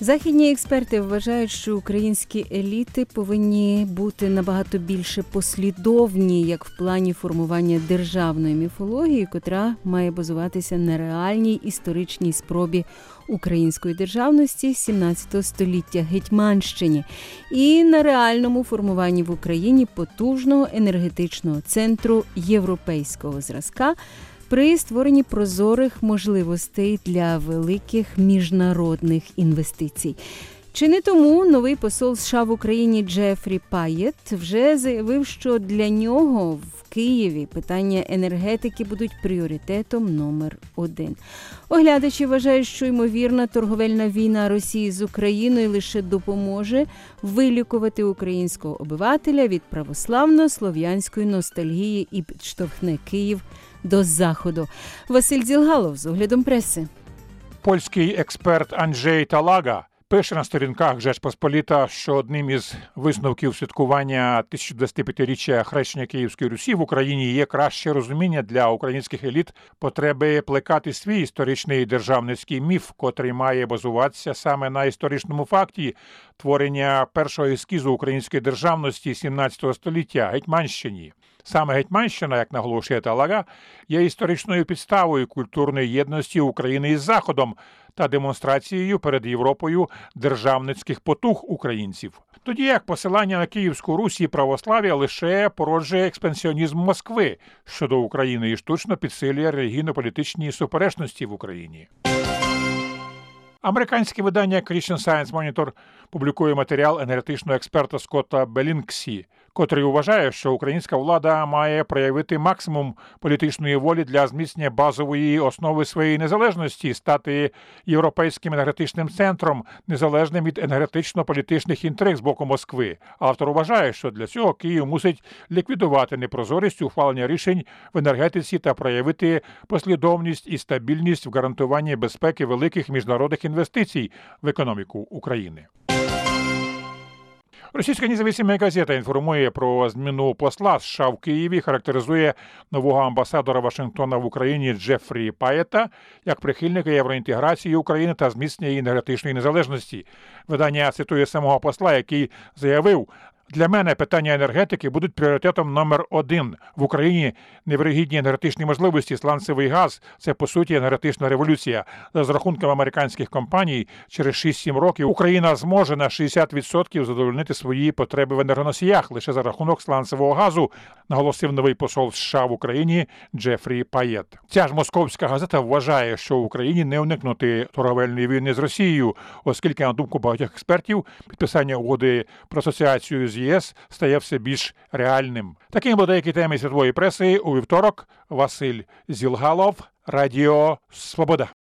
Західні експерти вважають, що українські еліти повинні бути набагато більше послідовні, як в плані формування державної міфології, котра має базуватися на реальній історичній спробі української державності 17 століття Гетьманщині і на реальному формуванні в Україні потужного енергетичного центру європейського зразка при створенні прозорих можливостей для великих міжнародних інвестицій. Чи не тому новий посол США в Україні Джефрі Паєт вже заявив, що для нього в Києві питання енергетики будуть пріоритетом номер 1. Оглядачі вважають, що ймовірна торговельна війна Росії з Україною лише допоможе вилікувати українського обивателя від православно-слов'янської ностальгії і підштовхне Київ до Заходу. Василь Дзілгалов з оглядом преси. Польський експерт Анджей Талага пише на сторінках «Жечпосполіта», що одним із висновків святкування 1025-річчя хрещення Київської Русі в Україні є краще розуміння для українських еліт потреби плекати свій історичний державницький міф, котрий має базуватися саме на історичному факті творення першого ескізу української державності 17 століття – Гетьманщині. Саме Гетьманщина, як наголошує Талага, є історичною підставою культурної єдності України із Заходом та демонстрацією перед Європою державницьких потуг українців. Тоді як посилання на Київську Русь і православ'я лише породжує експансіонізм Москви щодо України і штучно підсилює релігійно-політичні суперечності в Україні. Американське видання Christian Science Monitor публікує матеріал енергетичного експерта Скотта Белінксі, котрий вважає, що українська влада має проявити максимум політичної волі для зміцнення базової основи своєї незалежності, стати європейським енергетичним центром, незалежним від енергетично-політичних інтриг з боку Москви. Автор вважає, що для цього Київ мусить ліквідувати непрозорість ухвалення рішень в енергетиці та проявити послідовність і стабільність в гарантуванні безпеки великих міжнародних інвестицій в економіку України. Російська незалежна газета інформує про зміну посла США в Києві, характеризує нового амбасадора Вашингтона в Україні Джефрі Паєта як прихильника євроінтеграції України та зміцнення її енергетичної незалежності. Видання цитує самого посла, який заявив: «Для мене питання енергетики будуть пріоритетом номер 1. В Україні невирогідні енергетичні можливості, сланцевий газ – це, по суті, енергетична революція. За розрахунками американських компаній, через 6-7 років Україна зможе на 60% задовольнити свої потреби в енергоносіях лише за рахунок сланцевого газу», наголосив новий посол США в Україні Джефрі Паєт. Ця ж московська газета вважає, що в Україні не уникнути торговельної війни з Росією, оскільки, на думку багатьох експертів, підписання угоди про асоціацію з ЄС стає все більш реальним. Таким були деякі теми світової преси у вівторок. Василь Зілгалов, Радіо Свобода.